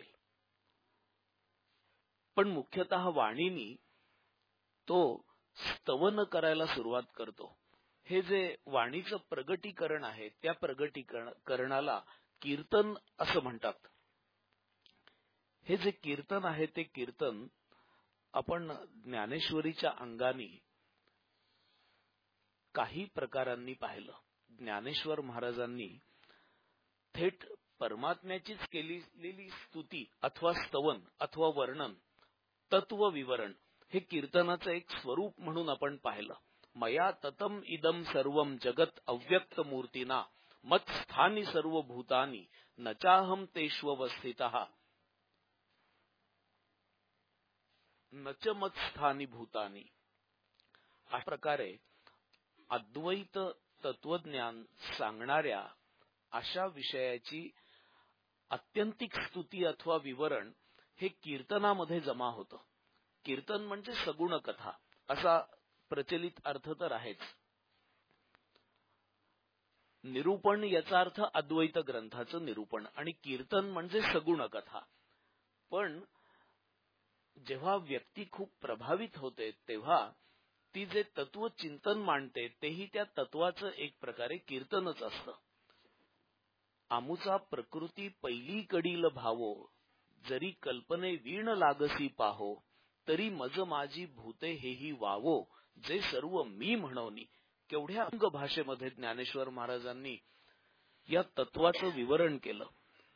पण मुख्यतः वाणीनी तो स्तवन करायला सुरुवात करतो. हे जे वाणीचं प्रगटीकरण आहे त्या प्रगटीकरणाला कीर्तन असं म्हणतात. हे जे कीर्तन आहे ते कीर्तन आपण ज्ञानेश्वरीच्या अंगाने काही प्रकारांनी पाहिलं. ज्ञानेश्वर महाराजांनी थेट परमात्म्याचीच केलेली स्तुती अथवा स्तवन अथवा वर्णन, तत्व विवरण हे कीर्तनाचं एक स्वरूप म्हणून आपण पाहिलं. मया ततम इदम सर्वम जगत अव्यक्त मूर्तीना मत स्थानी सर्व भूतानी नचाहम तेष्वस्थितः नच मत स्थानी भूतानी. अशा प्रकारे अद्वैत तत्वज्ञान सांगणाऱ्या अशा विषयाची आत्यंतिक स्तुती अथवा विवरण हे कीर्तनामध्ये जमा होतं. कीर्तन म्हणजे सगुण कथा असा प्रचलित अर्थ तर आहेच. निरूपण याचा अर्थ अद्वैत ग्रंथाचं निरूपण आणि कीर्तन म्हणजे सगुण कथा. पण जेव्हा व्यक्ती खूप प्रभावित होते तेव्हा ती जे तत्व चिंतन मांडते तेही त्या तत्वाचं एक प्रकारे कीर्तनच असतं. आमुचा प्रकृती पहिली कडील भावो जरी कल्पने वीण लागसी पाहो तरी मज माझी भूते हेही वावो जे सर्व मी म्हणवनी. केवढ्या अंग भाषेमध्ये ज्ञानेश्वर महाराजांनी या तत्वाचं विवरण केलं.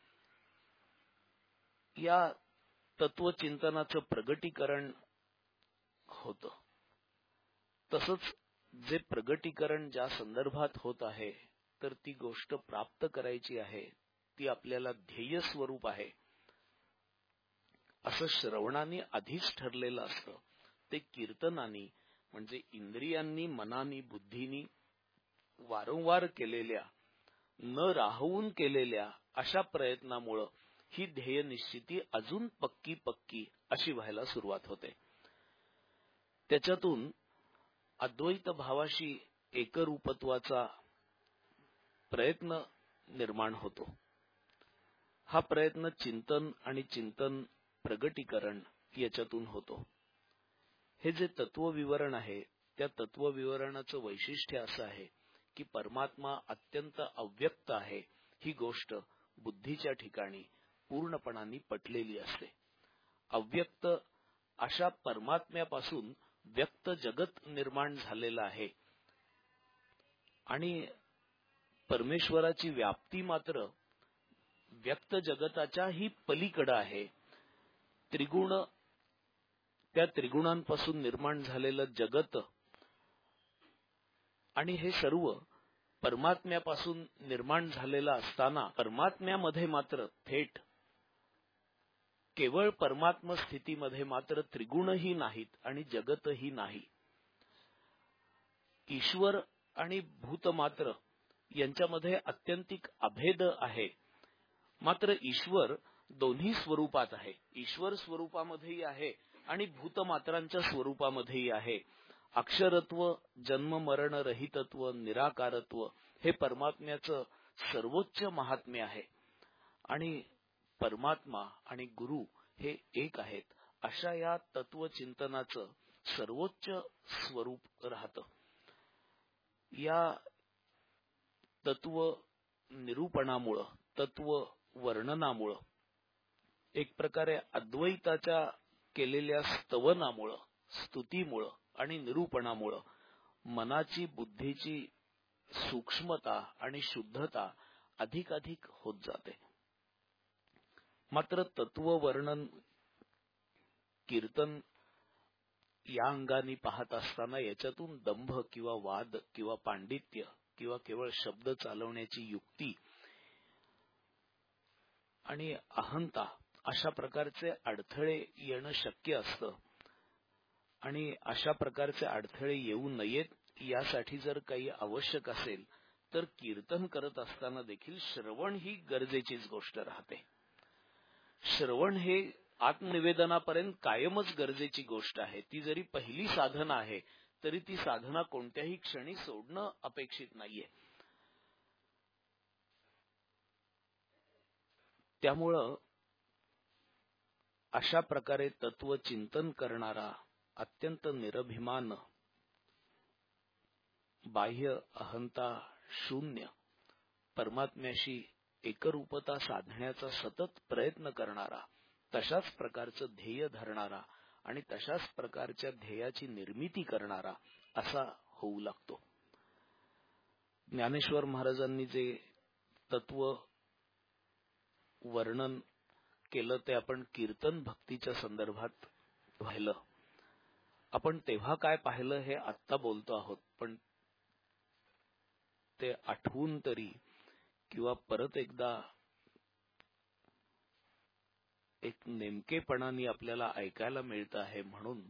या तत्वचिंतनाचं प्रगटीकरण होतं. तसंच जे प्रगटीकरण ज्या संदर्भात होत आहे तर ती गोष्ट प्राप्त करायची आहे, ती आपल्याला ध्येय स्वरूप आहे असं श्रवणाने आधीच ठरलेलं असतं. ते कीर्तनानी म्हणजे इंद्रियांनी, मनानी, बुद्धीनी वारंवार केलेल्या, न राहवून केलेल्या अशा प्रयत्नामुळं ही ध्येय निश्चिती अजून पक्की पक्की अशी व्हायला सुरुवात होते. त्याच्यातून अद्वैत भावाशी एकरूपत्वाचा प्रयत्न निर्माण होतो. हा प्रयत्न चिंतन आणि चिंतन प्रगटीकरण याच्यातून होतो. हे जे तत्वविवरण आहे त्या तत्वविवरणाचं वैशिष्ट्य असं आहे की परमात्मा अत्यंत अव्यक्त आहे ही गोष्ट बुद्धीच्या ठिकाणी पूर्णपणाने पटलेली असते. अव्यक्त अशा परमात्म्यापासून व्यक्त जगत निर्माण झालेलं आहे आणि परमेश्वराची व्याप्ती मात्र व्यक्त जगताच्याही पलीकडे आहे. त्रिगुण, त्या त्रिगुणांपासून निर्माण झालेलं जगत आणि हे सर्व परमात्म्यापासून निर्माण झालेलं असताना परमात्म्यामध्ये मात्र थेट केवळ परमात्म स्थितीमध्ये मात्र त्रिगुणही नाहीत आणि जगतही नाही. ईश्वर आणि भूत मात्र यांच्यामध्ये अत्यंतिक अभेद आहे. मात्र ईश्वर दोन्ही स्वरूपात आहे. ईश्वर स्वरूपामध्येही आहे आणि भूतमात्रांच्या स्वरूपामध्येही आहे. अक्षरत्व, जन्म मरण रहितत्व, निराकारत्व हे परमात्म्याचं सर्वोच्च महात्म्य आहे आणि परमात्मा आणि गुरु हे एक आहेत. अशा या तत्वचिंतनाचं सर्वोच्च स्वरूप राहतं. या तत्व निरूपणामुळं, तत्व वर्णनामुळं, एक प्रकारे अद्वैताच्या केलेल्या स्तवनामुळं, स्तुतीमुळं आणि निरूपणामुळं मनाची, बुद्धीची सूक्ष्मता आणि शुद्धता अधिकाधिक होत जाते. मात्र तत्ववर्णन, कीर्तन या अंगाने पाहत असताना याच्यातून दंभ किंवा वाद किंवा पांडित्य किंवा केवळ शब्द चालवण्याची युक्ती आणि अहंता अशा प्रकारचे अडथळे येणं शक्य असतं आणि अशा प्रकारचे अडथळे येऊ नयेत यासाठी जर काही आवश्यक असेल तर कीर्तन करत असताना देखील श्रवण ही गरजेचीच गोष्ट राहते. श्रवण हे आत्मनिवेदनापर्यंत कायमच गरजेची गोष्ट आहे. ती जरी पहिली साधना आहे तरी ती साधना कोणत्याही क्षणी सोडणं अपेक्षित नाहीये. त्यामुळं अशा प्रकारे तत्वचिंतन करणारा, अत्यंत निरभिमान, बाह्य अहंता शून्य, परमात्म्याशी एकरूपता साधण्याचा सतत प्रयत्न करणारा, तशाच प्रकारचं ध्येय धरणारा आणि तशाच प्रकारच्या ध्येयाची निर्मिती करणारा असा होऊ लागतो. ज्ञानेश्वर महाराजांनी जे तत्व वर्णन केलं ते आपण कीर्तन भक्तीच्या संदर्भात पाहिलं. आपण तेव्हा काय पाहिलं हे आत्ता बोलतो आहोत, पण ते आठवून तरी किंवा परत एकदा एक नेमकेपणाने आपल्याला ऐकायला मिळत आहे म्हणून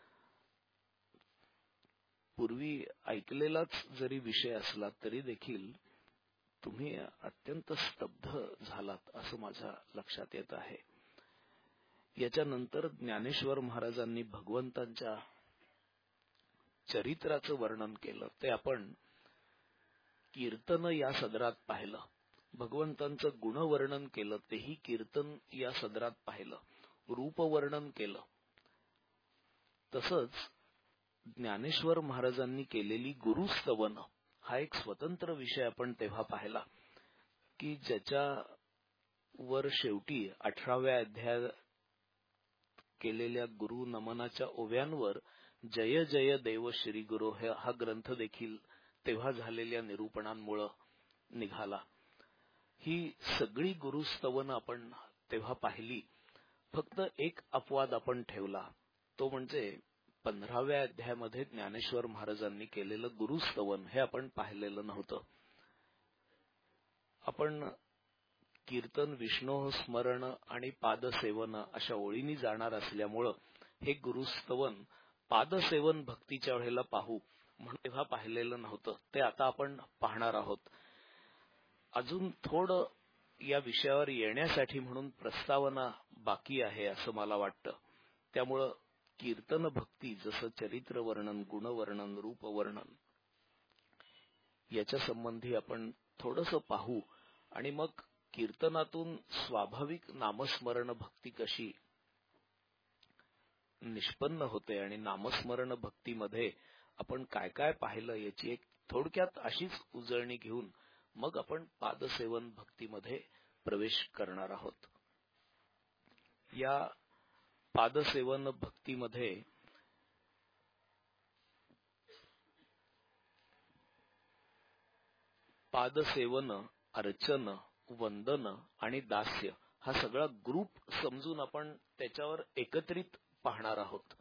पूर्वी ऐकलेलाच जरी विषय असला तरी देखील तुम्ही अत्यंत स्तब्ध झालात असं माझ्या लक्षात येत आहे. याच्यानंतर ज्ञानेश्वर महाराजांनी भगवंतांच्या चरित्राचं वर्णन केलं. ते आपण कीर्तन या सदरात पाहिलं. भगवंतांचं गुणवर्णन केलं, तेही कीर्तन या सदरात पाहिलं. रूपवर्णन केलं. तसंच ज्ञानेश्वर महाराजांनी केलेली गुरुस्तवन हा एक स्वतंत्र विषय आपण तेव्हा पाहिला, की ज्याच्यावर शेवटी अठराव्या अध्यायात केलेल्या गुरु नमनाच्या ओव्यांवर जय जय देव श्री गुरु हा ग्रंथ देखील तेव्हा झालेल्या निरूपणांमुळे निघाला. ही सगळी गुरुस्तवन आपण तेव्हा पाहिली. फक्त एक अपवाद आपण ठेवला, तो म्हणजे पंधराव्या अध्यायामध्ये ज्ञानेश्वर महाराजांनी केलेलं गुरुस्तवन हे आपण पाहिलेलं नव्हतं. आपण कीर्तन, विष्णू स्मरण आणि पादसेवन अशा ओळींनी जाणार असल्यामुळं हे गुरुस्तवन पादसेवन भक्तीच्या वेळेला पाहू म्हणून तेव्हा पाहिलेलं नव्हतं. ते आता आपण पाहणार आहोत. अजून थोडं या विषयावर येण्यासाठी म्हणून प्रस्तावना बाकी आहे असं मला वाटतं. त्यामुळं कीर्तन भक्ती जसं चरित्र वर्णन, गुणवर्णन, रूपवर्णन याच्या संबंधी आपण थोडंसं पाहू आणि मग कीर्तनातून स्वाभाविक नामस्मरण भक्ती कशी निष्पन्न होते आणि नामस्मरण भक्तीमध्ये आपण काय काय पाहिलं याची एक थोडक्यात अशीच उजळणी घेऊन मग आपण पादसेवन भक्तीमध्ये प्रवेश करणार आहोत. या पादसेवन भक्तीमध्ये पादसेवन, अर्चन, वंदन आणि दास्य हा सगळा ग्रुप समजून आपण त्याच्यावर एकत्रित पाहणार आहोत.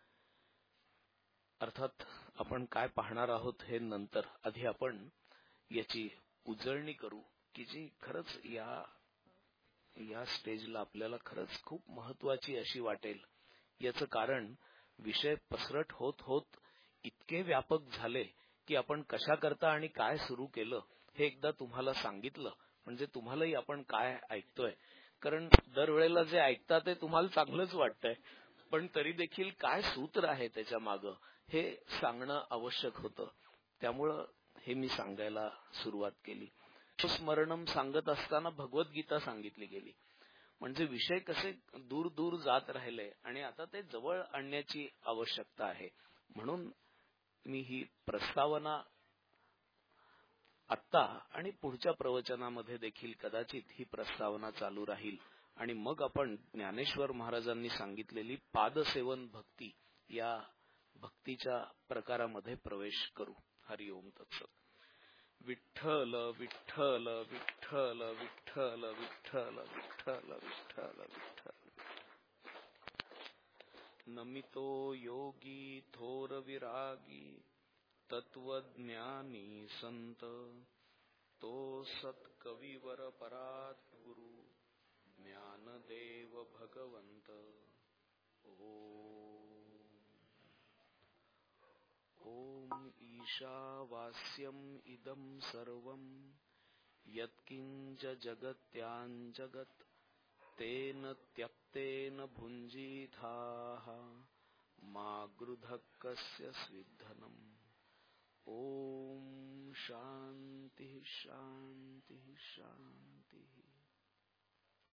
अर्थात आपण काय पाहणार आहोत हे नंतर. आधी आपण याची उजळणी करू की जी खरंच या या स्टेजला आपल्याला खरंच खूप महत्वाची अशी वाटेल. याचं कारण विषय पसरट होत होत इतके व्यापक झाले की आपण कशा करता आणि काय सुरू केलं हे एकदा तुम्हाला सांगितलं म्हणजे तुम्हालाही आपण काय ऐकतोय, कारण दरवेळेला जे ऐकता ते तुम्हाला चांगलंच वाटतंय, पण तरी देखील काय सूत्र आहे त्याच्या मागं हे सांगणं आवश्यक होतं. त्यामुळं हे मी सांगायला सुरुवात केली. स्मरणम सांगत असताना भगवद्गीता सांगितली गेली. म्हणजे विषय कसे दूर दूर जात राहिले आणि आता ते जवळ आणण्याची आवश्यकता आहे. म्हणून मी ही प्रस्तावना आत्ता आणि पुढच्या प्रवचनामध्ये देखील कदाचित ही प्रस्तावना चालू राहील आणि मग आपण ज्ञानेश्वर महाराजांनी सांगितलेली पादसेवन भक्ती या भक्तीच्या प्रकारामध्ये प्रवेश करू. हरिओम तत्सत. विठ्ठल विठ्ठल विठ्ठल विठ्ठल विठ्ठल विठ्ठल विठ्ठल विठ्ठल. नमितो योगी थोर विरागी तत्वज्ञानी संत, तो सत्कविवर परात गुरु ज्ञानदेव भगवंत. ओम ईशावास्यम इदं सर्वं यत्किंच जगत्यां जगत् तेन त्यक्तेन भुञ्जीथाः मा गृधः कस्य स्विद्धनम्। ओम शांति शांति शांति।